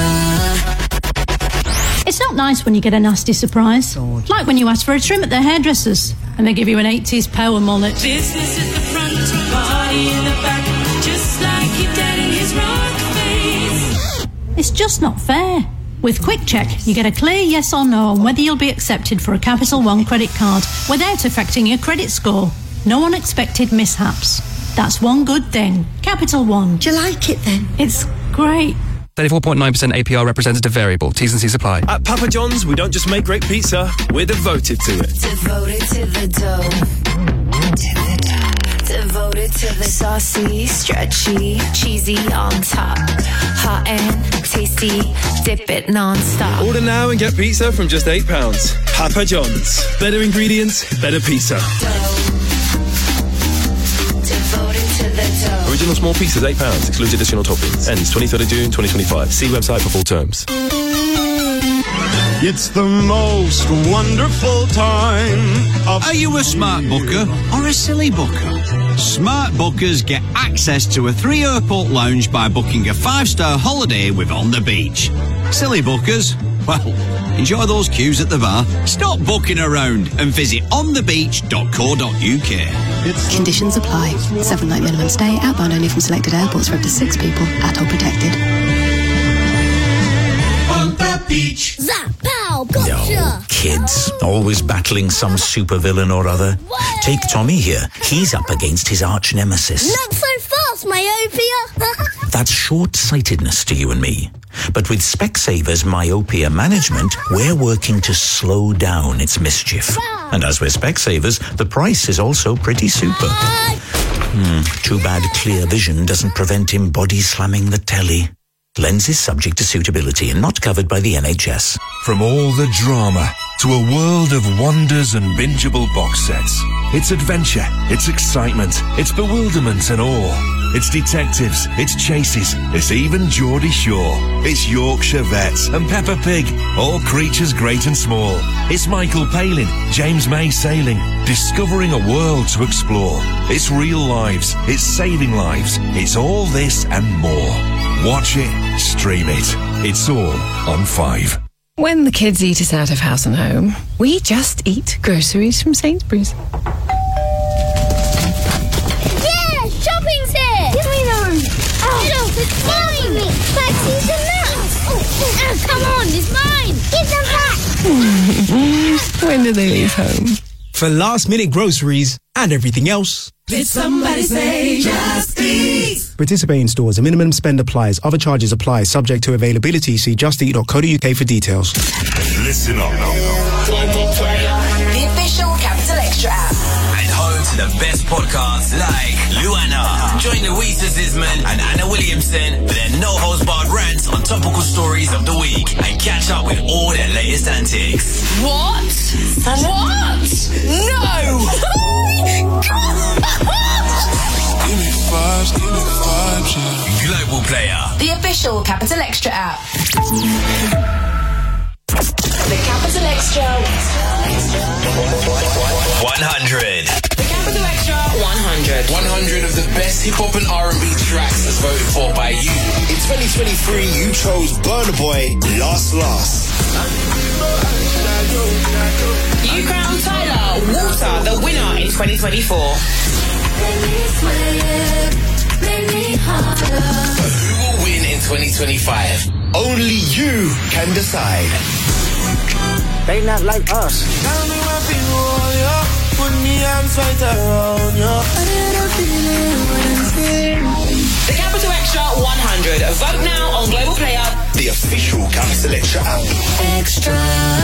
It's not nice when you get a nasty surprise. God. Like when you ask for a trim at the hairdressers and they give you an eighties power mullet. Business at the front, party in the back, just like your dad in his rock face. It's just not fair. With Quick Check, you get a clear yes or no on whether you'll be accepted for a Capital One credit card without affecting your credit score. No unexpected mishaps. That's one good thing. Capital One. Do you like it then? It's great. thirty-four point nine percent A P R representative variable. T's and C's apply. At Papa John's, we don't just make great pizza, we're devoted to it. Devoted to the dough. To the dough. Devoted to the saucy, stretchy, cheesy on top. Hot and tasty, dip it non-stop. Order now and get pizza from just eight pounds. Papa John's. Better ingredients, better pizza. Devoted to the dough. Original small pizzas, eight pounds. Excludes additional toppings. Ends twenty-third of June, twenty twenty-five. See website for full terms. It's the most wonderful time of... Are you a smart booker or a silly booker? Smart bookers get access to a three-airport lounge by booking a five-star holiday with On the Beach. Silly bookers? Well, enjoy those queues at the bar. Stop booking around and visit on the beach dot co dot uk. Conditions apply. Seven-night minimum stay, outbound only from selected airports for up to six people, at all protected. On the beach. Zap, pow, gotcha. No, kids, always battling some supervillain or other. Whoa. Take Tommy here. He's up against his arch nemesis. Not so fast, myopia. That's short-sightedness to you and me. But with Specsavers Myopia Management, we're working to slow down its mischief. Wow. And as with Specsavers, the price is also pretty super. Uh... Hmm, too bad clear vision doesn't prevent him body slamming the telly. Lens is subject to suitability and not covered by the N H S. From all the drama to a world of wonders and bingeable box sets. It's adventure, it's excitement, it's bewilderment and awe. It's detectives, it's chases, it's even Geordie Shore. It's Yorkshire Vets and Peppa Pig, all creatures great and small. It's Michael Palin, James May sailing, discovering a world to explore. It's real lives, it's saving lives, it's all this and more. Watch it, stream it. It's all on Five. When the kids eat us out of house and home, we just eat groceries from Sainsbury's. Yeah, shopping's here! Give me those! Oh, no, it's mine! Taxis and nuts! Oh, oh, oh, come on, it's mine! Give them back! When do they leave home? For last-minute groceries and everything else. Did somebody say Just Eat? Participating stores. A minimum spend applies. Other charges apply. Subject to availability. See just eat dot co dot uk for details. Listen up. The official Capital Extra app. And home to the best podcasts like Luana. Join Louisa Zisman and Anna Williamson for their no-holds-barred rants on topical stories of the week and catch up with all their latest antics. What? What? No! Give me vibes, give me vibes, yeah. Global Player. The official Capital Extra app. The Capital Extra one hundred. The Capital Extra one hundred. one hundred of the best hip-hop and R and B tracks as voted for by you. In twenty twenty-three, you chose Burna Boy, Last Last. You crowned Tyler Water the winner in twenty twenty-four. Who will win in twenty twenty-five? Only you can decide. They not like us. Tell me what people want, yo. Put me arms right around, yo. The Capital Extra one hundred. Vote now on Global Player. The official Capital Extra app. Extra.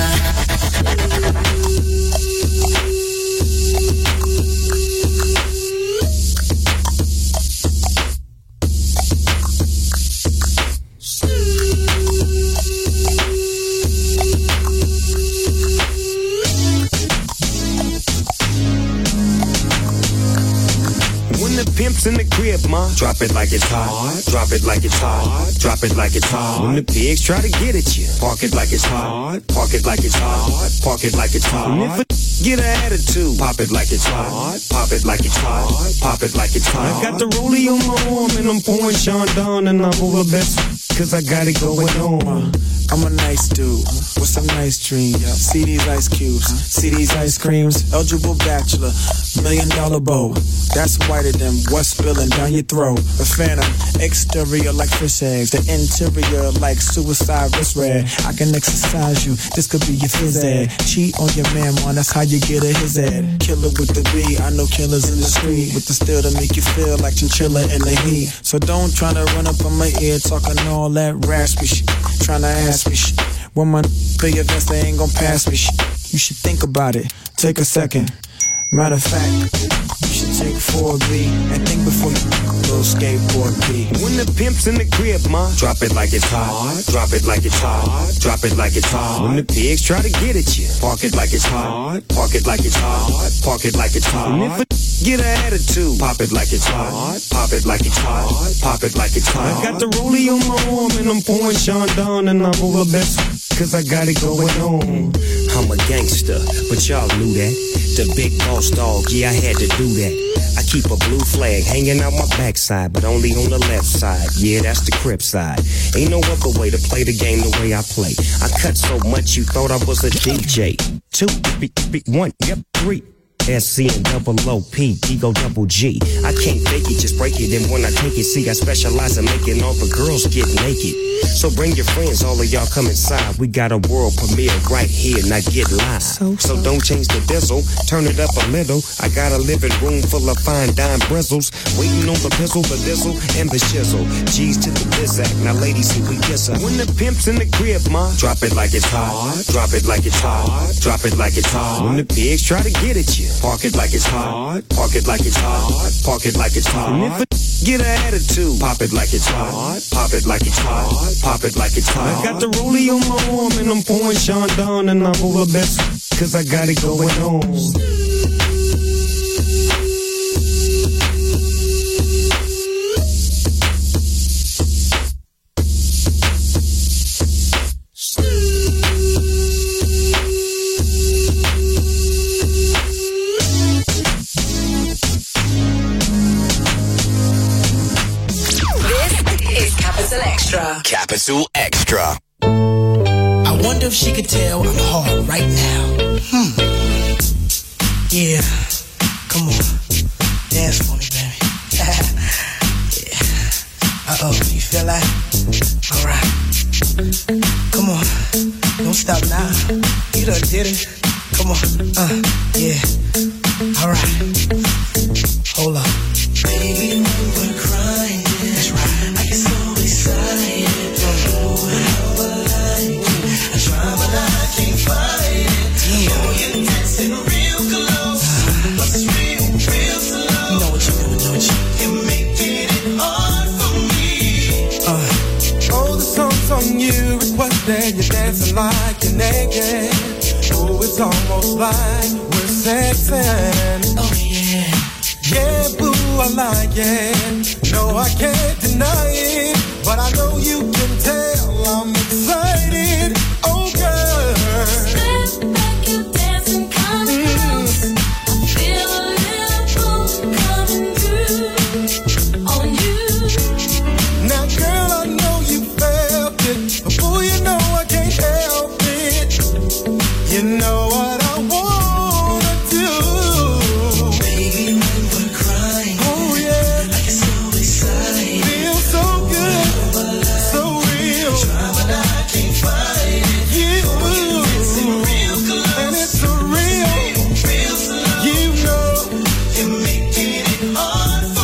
Pimps in the crib, ma. Drop it like it's hot. Drop it like it's hot. Drop it like it's hot. When the pigs try to get at you, park it like it's hot. Park it like it's hot. Park it like it's hot. And if a get an attitude, pop it like it's hot. Pop it like it's hot. Pop it like it's hot. I got the rollie on my arm and I'm pouring Sean down and I'm over best cause I got it going on. I'm a nice dude with some nice dreams. See these ice cubes, see these ice creams. Eligible bachelor, million dollar bow. That's whiter than what's spilling down your throat. A phantom, exterior like fish eggs. The interior like suicide wrist red. I can exercise you, this could be your phys ed. Cheat on your man, man, that's how you get a his ed. Killer with the B, I know killers in the street. With the steel to make you feel like chinchilla in the heat. So don't try to run up on my ear talking all that raspy shit. Trying to ask me shit. When my pay your vest, they ain't gon' pass me shit. You should think about it. Take a second. Matter of fact, you should take four B and think before you little skateboard B. When the pimp's in the crib, ma, drop it like it's hot. Drop it like it's hot. Drop it like it's hot. When the pigs try to get at you, park it like it's hot. Park it like it's hot. Park it like it's hot. And if a get an attitude, pop it like it's hot. Pop it like it's hot. Pop it like it's hot. I got the rollie on my arm and I'm pouring Sean down and I'm over best cause I got it going on. I'm a gangster, but y'all knew that. The big boss dog, yeah, I had to do that. I keep a blue flag hanging out my backside, but only on the left side. Yeah, that's the Crip side. Ain't no other way to play the game the way I play. I cut so much you thought I was a D J. Two, b- b- one, yep, three. S C and double O P, Ego double G. I can't fake it, just break it. And when I take it, see, I specialize in making all the girls get naked. So bring your friends, all of y'all come inside. We got a world premiere right here, now get live. So, so. so don't change the diesel, turn it up a little. I got a living room full of fine dime bristles. Waiting on the pistol, the diesel, and the shizzle. G's to the bizac, now ladies, see we kiss her. When the pimp's in the crib, ma, drop it like it's hot. Drop it like it's hot. Drop it like it's hot. When the pigs try to get at you, Park it like it's hot. Park it like it's hot. Park it like it's hot. And if a get an attitude, pop it like it's hot. Pop it like it's hot. Pop it like it's hot. I got the rollie on my arm and I'm pouring Sean down and I'm over best cause I got it going on. Capital Extra. I wonder if she could tell I'm hard right now. Hmm. Yeah. Come on. Dance for me, baby. Yeah. Uh-oh. You feel that? All right. Come on. Don't stop now. You done did it. Come on. Uh. Yeah. All right. Hold up. Baby, we were crying. That's right. I get so excited. You requested, you're dancing like you're naked. Oh, it's almost like we're sexing. Oh yeah, yeah, boo, I like it. No, I can't deny it, but I know you can tell I'm excited. Oh, girl, step back, you dancing, come close. I feel a little coming through on you. Now, girl, I know you felt it. Before you know I can't help it. You know what I wanna do. Baby, when we're crying, oh yeah, I get so excited. Feel so good, so real. Try but I can't fight it. You, it's real close, and it's a real, real slow. You know, you're making it hard for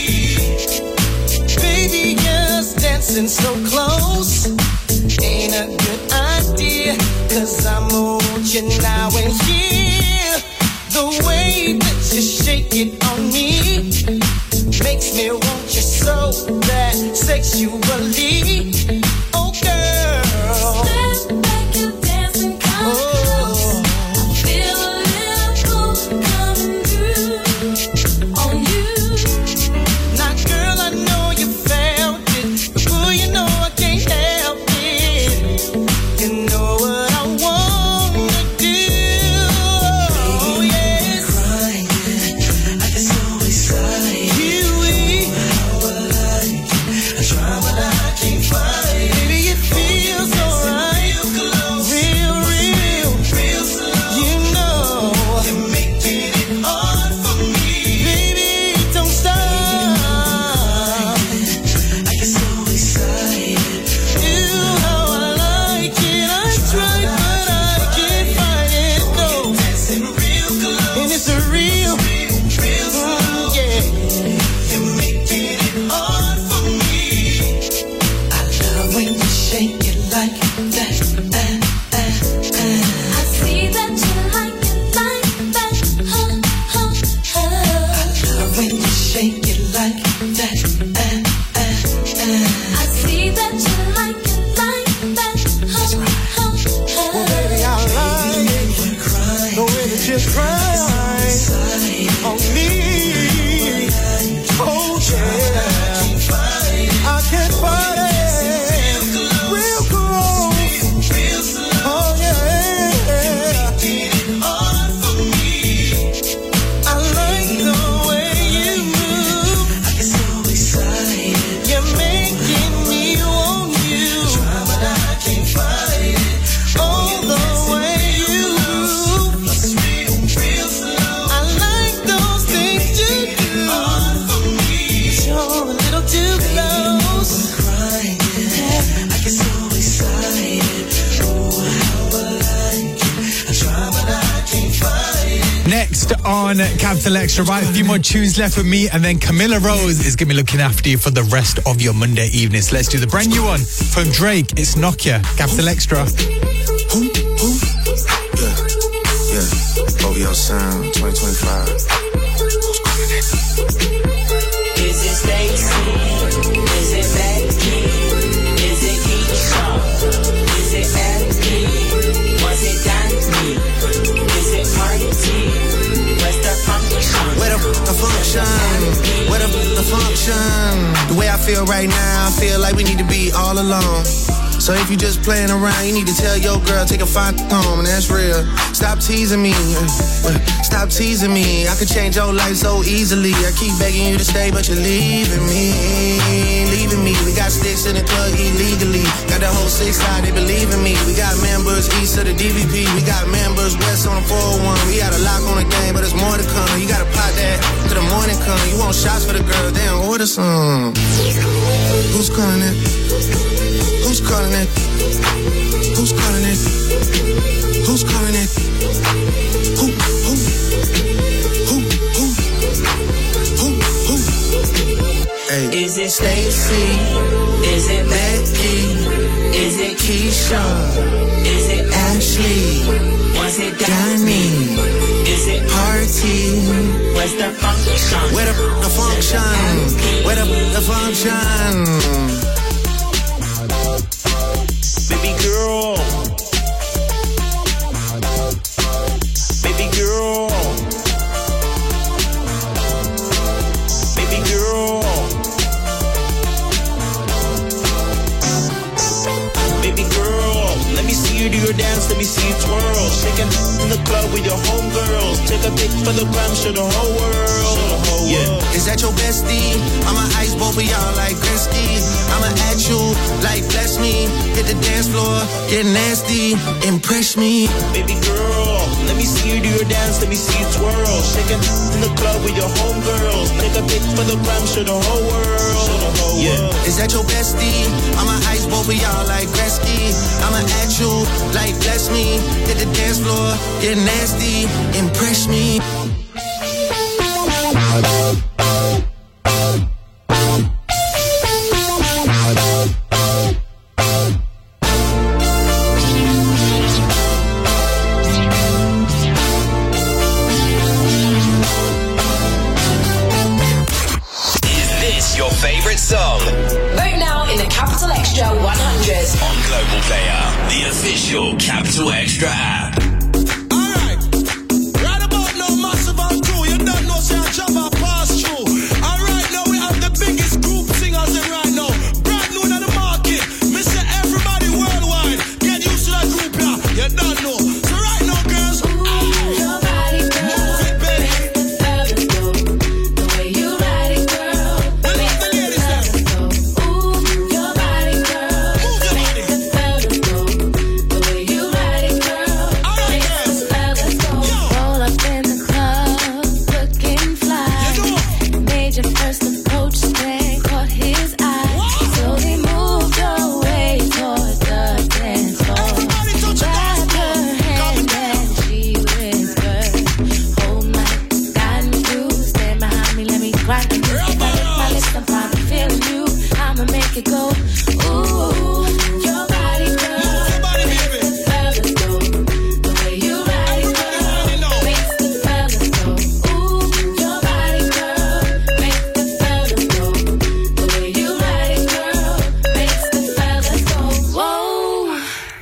me. Baby, just dancing so close ain't a good idea, cause I want you now and here. The way that you shake it on me makes me want you so bad sexually. Oh girl, step back, you dancing, come close. I feel a little coming through on you. Now girl, I know you felt it, but boy, you know I can't help it. You know what I wanna do. Oh yes, crying, I get so excited. You, how I like it. I try but I can't fight it. Baby, it feels alright, real, real, real slow. You know you're making it hard for me. Baby, don't stop. I get so excited. You, how I like it. I try but I can't find it. No, dancing real close, and it's a real, real slow. Yeah, you're making it hard for me. I love when you shake it like that. Uh, uh, uh. I see that you like it like that. Huh, huh, huh. I love when you shake it like that. Uh, uh, uh. I see that you like it like that. Huh, huh, huh. Well, baby, I like it. The way that you cry on me. Oh, yeah. I can't fight it. Real close. Oh, yeah. I like the way you move. I get so excited. You're making me want you. Try but I can't fight it. Oh, the way you move. Real slow. I like those things you do. You're a little too close. Crying, I get so excited. Oh, how I like it. I try but I can't fight it. Next on Capital Extra, right? A few more tunes left with me, and then Camilla Rose is going to be looking after you for the rest of your Monday evenings. Let's do the brand new one from Drake. It's Nokia. Capital Extra. Yeah, yeah, oh your sound, twenty twenty-five. Is it Stacy? Is it Becky? Is it Keisha? Is it Becky? Was it Danny? Is it Marty? Where's the function? Where the, the function? Where the, the function? The way I feel right now, I feel like we need to be all alone. So if you just playing around, you need to tell your girl, take a fine home, and that's real. Stop teasing me, stop teasing me. I could change your life so easily. I keep begging you to stay, but you're leaving me, leaving me. We got sticks in the club illegally. Got the whole six side, they believe in me. We got members east of the D V P. We got members west on the four oh one. We got a lock on the game, but there's more to come. You gotta pot that till the morning come. You want shots for the girl, then order some. Who's calling it? Who's calling it? Who's calling it? Who's calling it? Who, who, who, who, who, who? Hey. Is it Stacy? Is it Becky? Is it Keisha? Is it Ashley? Was it Danny? Is it Party? Where's the function? Where the, the function? Where the, the function? Baby girl, baby girl, baby girl, baby girl. Let me see you do your dance, let me see you twirl. Shaking in the club with your homegirls. Take a pic for the gram, show the whole world. Show the whole Yeah. world. Is that your bestie? I'ma ice both of y'all like Gretzky. I'ma at you like bless me. Hit the dance floor, get nasty, impress me. Baby girl, let me see you do your dance, let me see you twirl. Shaking in the club with your homegirls. Take a pic for the gram, show the whole world. Show the whole Yeah. world. Is that your bestie? I'ma ice both of y'all like Gretzky. I'ma at you like bless me. Hit the dance floor, get nasty, impress me. Song. Vote now in the Capital Extra one hundred. On Global Player, the official Capital Extra app. Alright, right about now, massive and true. You don't know, say I jump and pass through. Alright, now we have the biggest group singers in right now. Brand new in the market. Me say everybody worldwide. Get used to that group now. You don't know. So right now, girls. Your body, girl. Move it, baby. The way you ride it, girl. Well, let the ladies there. Ooh, your body, girl. Move your body. The fellas go. The way you ride it, girl. Alright, Makes girls. the fellas go. Yo. Roll up in the club, looking fly. You know. Made your first approach, then caught his eye. So he moved away toward the dance floor. Everybody touch your dance Grabbed floor. her hand and she whispered, "Hold my got you, stand behind me, let me grind you. If I lick my lips, I'm probably feeling you. I'ma make it go. Ooh, your body, girl. Move your body, baby. The fellas go. The way you ride it, Everybody already know. girl. Makes the fellas go. Ooh, your body, girl. Makes the fellas go. The way you ride it, girl. Makes the fellas go. Whoa.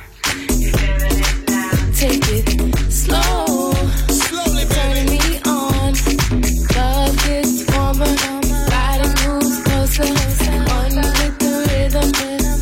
Take it slow. Slowly, Turning baby. me on. Love gets warmer. Body moves closer. One with the rhythm.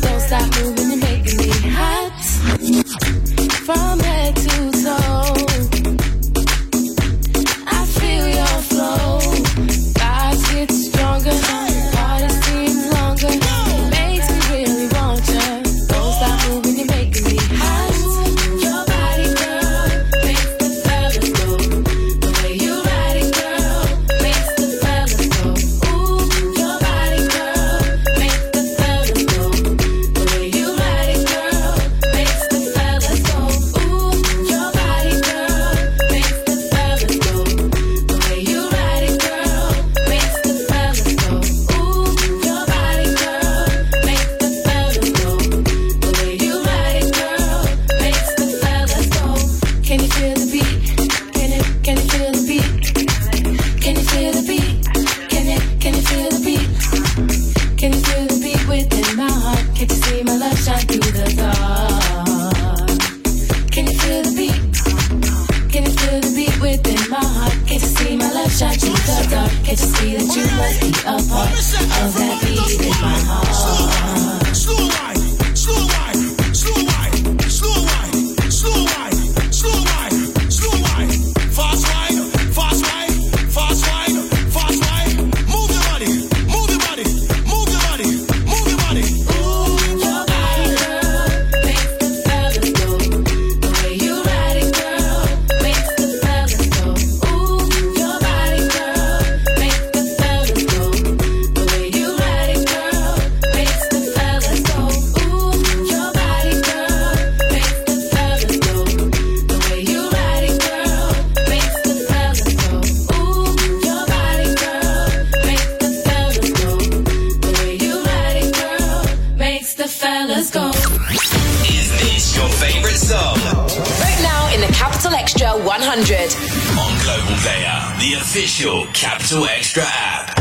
Can't you see that you must be a part of that beat in my heart? Slow wine, slow wine, slow wine, slow wine, slow wine, slow wine, slow wine, fast wine, fast wine, fast wine, fast wine. Move your body, move your body, move your body, move your body. Ooh, your body, girl, makes the fellas go. The way you ride it, girl, makes the fellas go. Ooh, your body, girl, makes the fellas go. The way you ride it, girl, makes the fellas go. Ooh, your body, girl, makes the fellas go. The way you ride it, girl, makes the fellas go. Ooh, your body, girl, makes the fellas go. The way you ride it, girl, makes the fellas go. Is this your favorite song? Right now in the Capital Extra one hundred. On Global Player, the official Capital Extra app.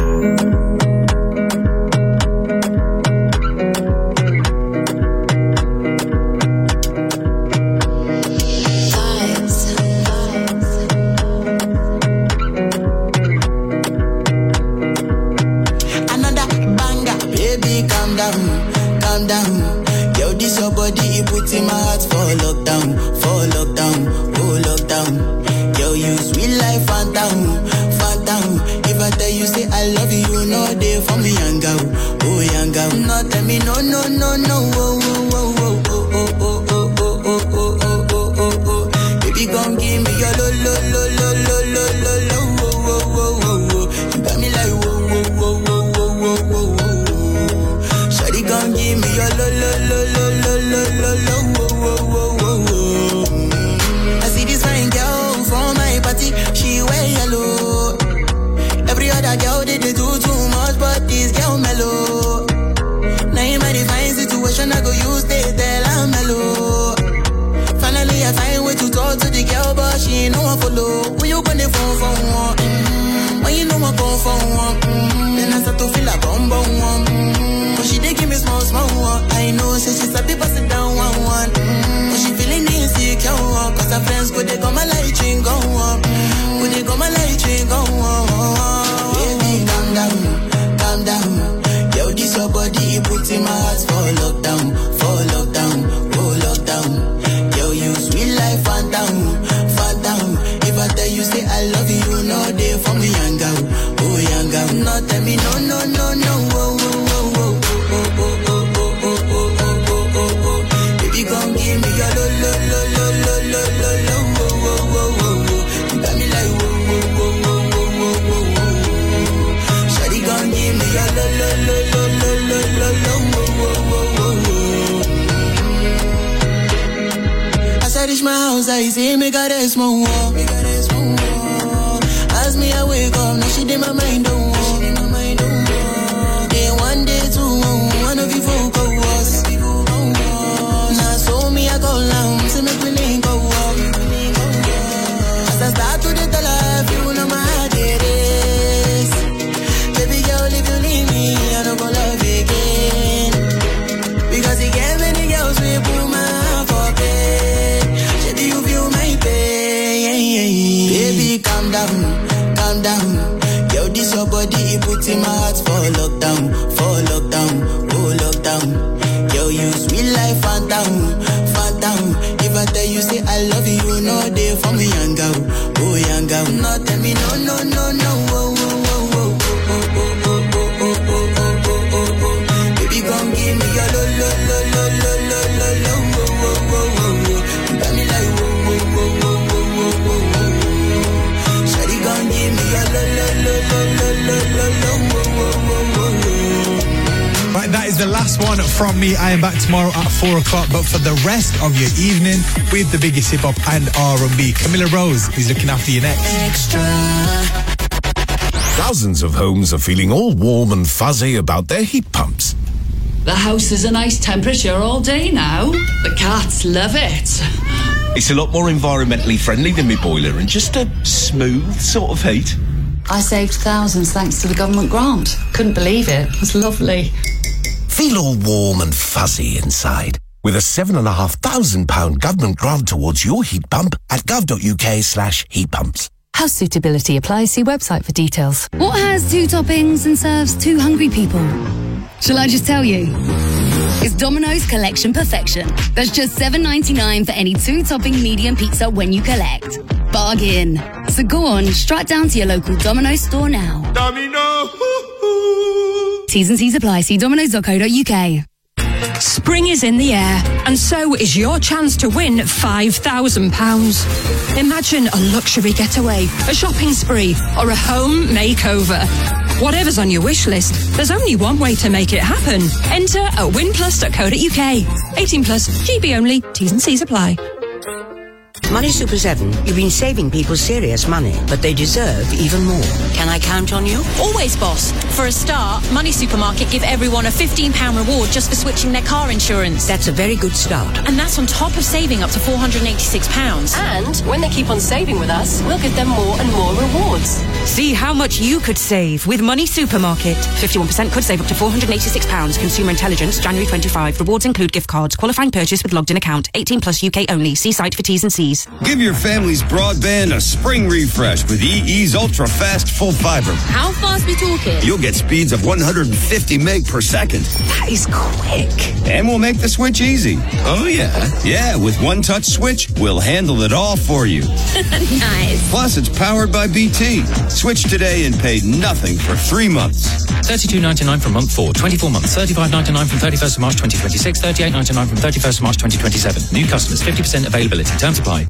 Another banger, baby, calm down, calm down. Yo, this your body, it puts in my heart for lockdown, for lockdown, oh lockdown. Yo, you sweet life, phantom, phantom. If I tell you say I love you, you know they for me, young girl, oh young girl. No, tell me no, no, no, no, oh, oh, oh, oh, oh, oh, oh, oh, oh, oh, oh, oh, oh, oh. Baby, come give me your lo, lo, lo, lo, lo, lo, lo, lo, oh, oh, oh, oh, oh. You got me like whoa, whoa, whoa, whoa, whoa, whoa, whoa, whoa. Shawty, come give me your lo, lo, lo, lo, lo, lo, lo, lo, oh, oh, oh, oh, oh. I see this fine girl from my party, she wear yellow. Every other girl they, they do too much, but this girl mellow. Now in my divine situation, I go use they tell I'm mellow. Finally, I find way to talk to the girl, but she ain't no one follow. When you gonna phone for one? Mm-hmm. When you know I come for one? Mm-hmm. Then I start to feel a bum bum one. Mm-hmm. But she dey give me small small one. I know, say she's a bit sit down one one. Mm-hmm. But she feeling insecure, cause her friends go they come my light ring go on. Go they come my light ring go on. Baby, calm down, calm down. Yo, this your body, it puts in my heart for lockdown, for lockdown, oh lockdown. Yo, you sweet life, phantom, phantom. If I tell you say I love you, you know they for me, young girl, oh young girl. No, tell me no, no, no, no, oh, oh, oh, oh, oh, oh, oh, oh, oh, oh, oh, oh, oh. Baby, come give me your lo, lo, lo, lo, lo, lo, lo, lo, oh, oh, oh, oh, oh. You got me like whoa, whoa, whoa, whoa, whoa, whoa, whoa, whoa. Shawty, come give me your lo, lo, lo, lo, lo, lo, lo, lo, oh, oh, oh, oh, oh. As I reach my house, I see me got a small wall. As me, I wake up, now she did my mind don't walk. Day one, day two, one of you folk go was. Now so me, I go down, so make me link go walk. As I start to the life, you know my heart it is. Baby girl, if you leave me, I don't go love again. Because you gave many girls, we put my heart for bed. Shady, you feel my pain. Baby, calm down, calm down. Yo, this your body, it puts in my heart for lockdown, for lockdown, oh lockdown. Yo, you sweet life, phantom, phantom. If I tell you say I love you, you know they for me, young girl, oh young girl. No, tell me no, no, no, no, oh, oh, oh, oh, oh, oh, oh, oh, oh, oh, oh, oh, oh. Baby, come give me your lo, lo, lo, lo, lo, lo, lo, lo, oh, oh, oh, oh, oh. You got me like whoa, whoa, whoa, whoa, whoa, whoa, whoa, whoa. Shawty, come give me your lo, lo, lo, lo, lo, lo, lo, lo, oh, oh, oh, oh, oh. Right, that is the last one from me. I am back tomorrow at four o'clock. But for the rest of your evening, with the biggest hip hop and R and B, Camilla Rose is looking after you next. Extra. Thousands of homes are feeling all warm and fuzzy about their heat pumps. The house is a nice temperature all day now. The cats love it. It's a lot more environmentally friendly than my boiler and just a smooth sort of heat. I saved thousands thanks to the government grant. Couldn't believe it. It was lovely. Feel all warm and fuzzy inside with a seven and a half thousand pound government grant towards your heat pump at gov.uk slash heat pumps. House suitability applies. See website for details. What has two toppings and serves two hungry people? Shall I just tell you? It's Domino's Collection Perfection. That's just seven ninety-nine for any two-topping medium pizza when you collect. Bargain. So go on, strut down to your local Domino's store now. Domino! T's and C's apply. See domino's dot co dot uk. Spring is in the air, and so is your chance to win five thousand pounds. Imagine a luxury getaway, a shopping spree, or a home makeover. Whatever's on your wish list, there's only one way to make it happen. Enter at win plus dot co dot uk. eighteen plus, G B only, T's and C's apply. Money Super seven, you've been saving people serious money, but they deserve even more. Can I count on you? Always, boss. For a start, Money Supermarket give everyone a fifteen pounds reward just for switching their car insurance. That's a very good start. And that's on top of saving up to four hundred eighty-six pounds. And when they keep on saving with us, we'll give them more and more rewards. See how much you could save with Money Supermarket. fifty-one percent could save up to four hundred eighty-six pounds. Consumer Intelligence, January twenty-fifth. Rewards include gift cards. Qualifying purchase with logged in account. eighteen plus U K only. See site for T's and C's. Give your family's broadband a spring refresh with E E's Ultra Fast Full Fiber. How fast we talking? You'll get speeds of one hundred fifty meg per second. That is quick. And we'll make the switch easy. Oh, yeah. Yeah, with One Touch Switch, we'll handle it all for you. Nice. Plus, it's powered by B T. Switch today and pay nothing for three months. thirty-two ninety-nine from month four, twenty-four months, thirty-five ninety-nine from thirty-first of March twenty twenty-six, thirty-eight ninety-nine from thirty-first of March twenty twenty-seven. New customers, fifty percent availability. Terms apply.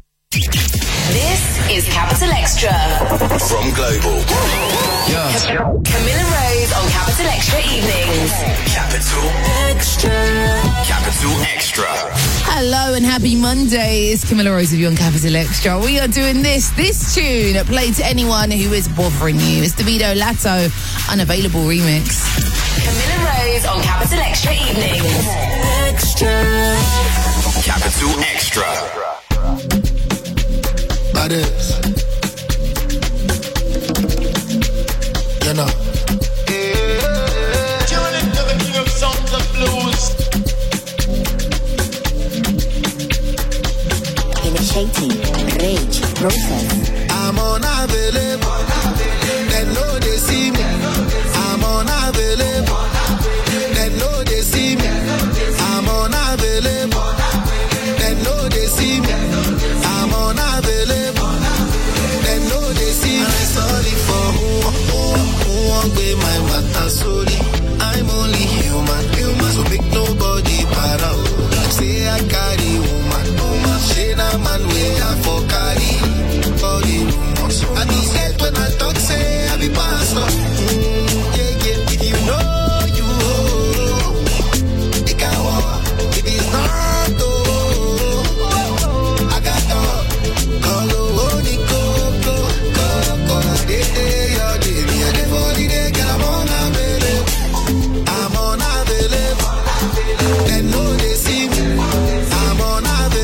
This is Capital Extra. From Global. Yes. Camilla Rose on Capital Extra Evenings. Capital Extra. Capital Extra. Hello and happy Monday. It's Camilla Rose with you on Capital Extra. We are doing this. This tune played to anyone who is bothering you. It's Davido Lato, Unavailable remix. Camilla Rose on Capital Extra Evenings. Extra. Capital Extra. That is, you know. Tune into the king of songs and blues. Initiating rage process. I'm unavailable. They know they see me. I'm unavailable. They know they see me. I'm unavailable. They know they see me. I'm unavailable. Sorry for who, who, who won't be my matter, sorry. I'm only human, human, so make nobody